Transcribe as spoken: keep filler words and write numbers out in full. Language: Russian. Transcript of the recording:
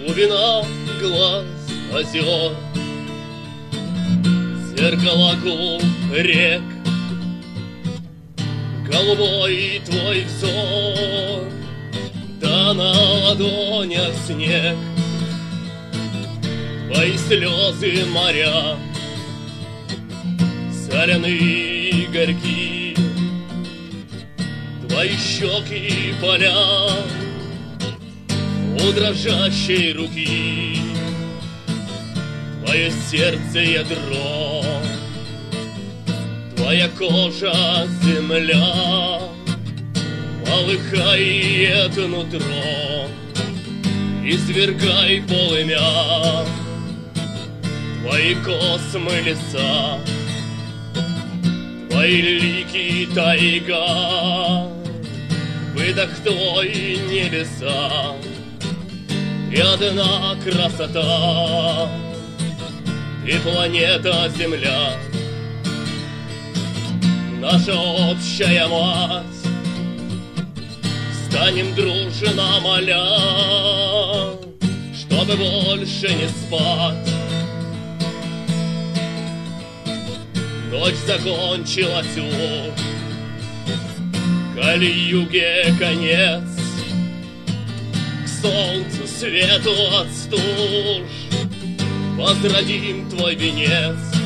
глубина глаз озер, зеркала губ рек, голубой твой взор, да на ладонях снег, твои слезы моря, соленые и горьки, твои щеки поля у дрожащей руки, твое сердце ядро, твоя кожа земля, полыхает нутро, извергай полымя, твои космы леса, твои лики тайга, выдох твой небеса, и одна красота, и планета Земля, наша общая мать. Станем дружно моля, чтобы больше не спать. Ночь закончилась уж, Кали-юге конец, к солнцу свету отстуж возродим твой венец.